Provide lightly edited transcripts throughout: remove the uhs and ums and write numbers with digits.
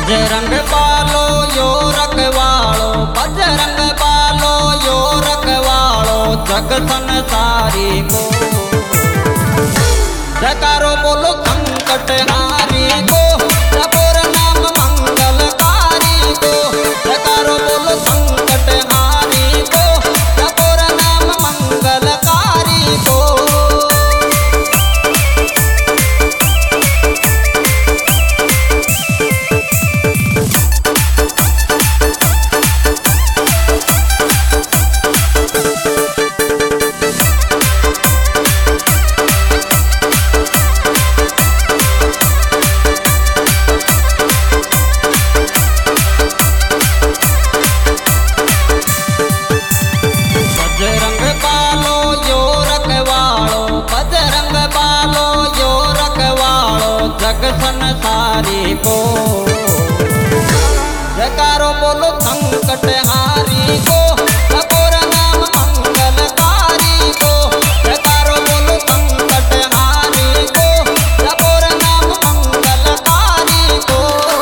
बजरंग बालो यो रखवालो, बजरंग बालो यो रखवालो, जग संसारी को जयकारो बोलो संकट हारी को, जपोर नाम मंगलकारी को, जयकारो बोलो संकट हारी को, जपोर नाम मंगलकारी को। जग संसारी को जयकारो बोलो संकट हारी को, जपोर नाम मंगलकारी को, जयकारो बोलो संकट हारी को, जपोर नाम मंगलकारी को।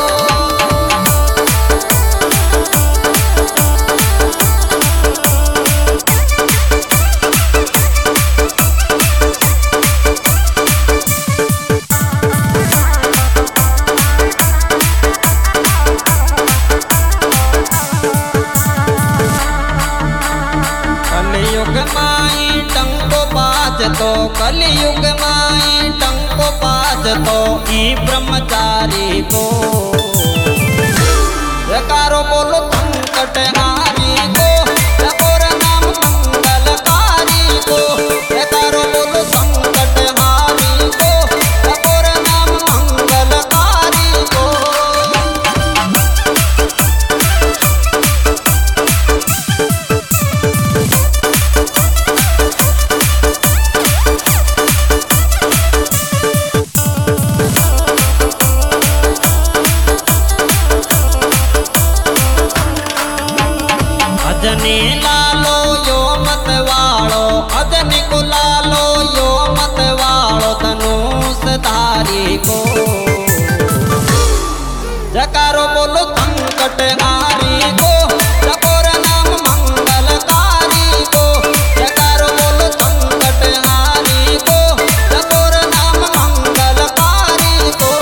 तो कलयुग माई टंको पाज तो ई ब्रह्मचारी को जयकारो बोलो संकट हारी को, जपोर नाम मंगलकारी को, जयकारो बोलो संकट हारी को, जपोर नाम मंगलकारी को। अजनी लालो यो मत वालो, अजनी को लालो यो मत वालो, धनुष धारी को जयकारो बोलो संकट हारी को, जपोर नाम मंगलकारी को, जयकारो बोलो संकट हारी को, जपोर नाम मंगलकारी को।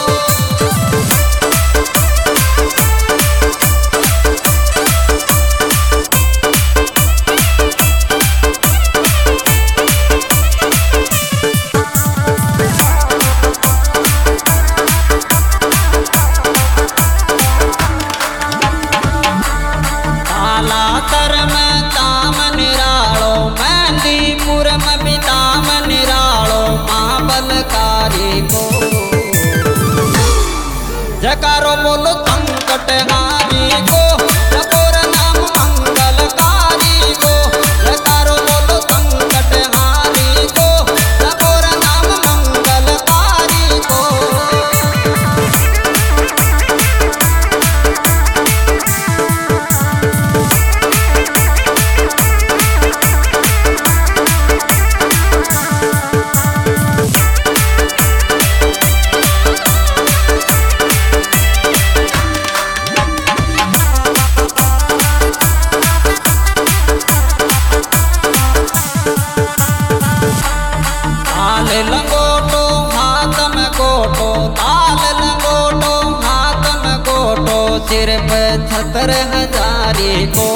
में ताम निरालो, मेहंदीपुर में भी ताम निरालो, महाबलकारी को जयकारो बोलो संकट हारी को, जपोर नाम मंगलकारी को, जयकारो बोलो संकट हारी को, जपोर नाम मंगलकारी को। ताल लंगोटो हाथ में गोटो, ताल लंगोटो हाथ में गोटो, सिर पे छतर हजारी को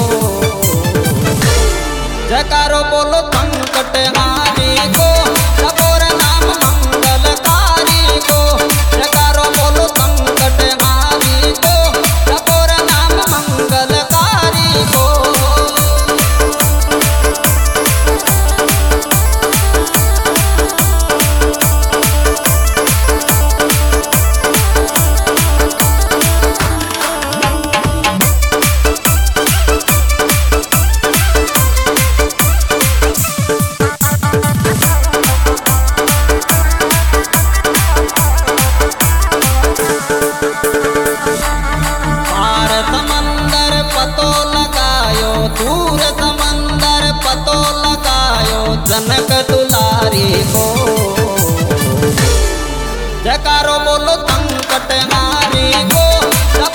जयकारो बोलो संकट हारी को, जपोर नाम मंगलकारी को, जयकारो बोलो संकट हारी को, जपोर नाम मंगलकारी को। जनक दुलारी को जयकारो बोलो संकट हारी को।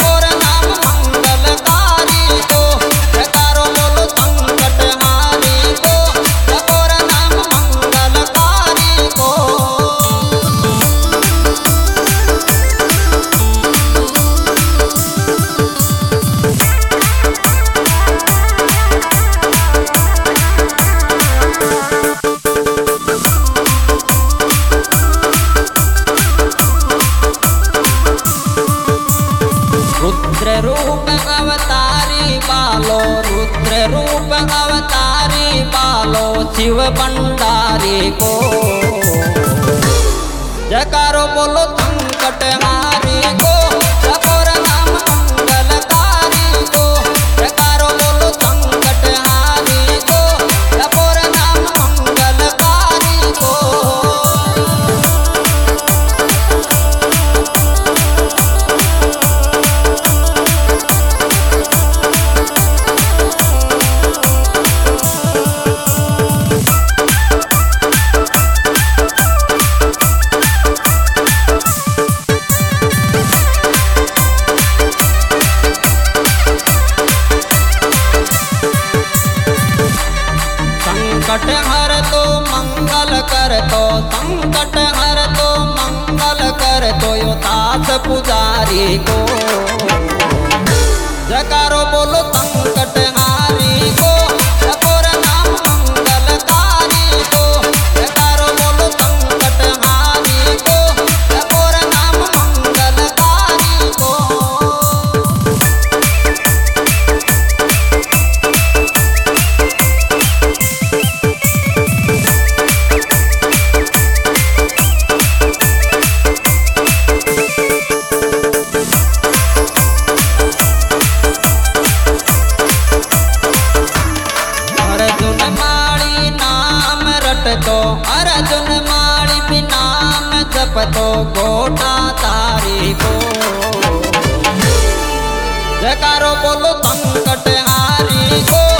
रुद्र रूप अवतारी पालो शिव भंडारी को। जयकारो बोलो संकट हारी को, जपोर नाम मंगलकारी को। जयकारो बोलो संकट हारी को, जपोर नाम मंगलकारी को। संकट हर तो मंगल कर तो, संकट हर तो मंगल कर तो यो दास पुजारी को। जयकारो बोलो संकट हारी को, जपोर नाम मंगलकारी को। जयकारो बोलो संकट हारी को, जपोर नाम मंगलकारी को। तो अर्जुन मारी भी नाम जप तो गोटा तारी को। जयकारो बोलो संकट हारी को,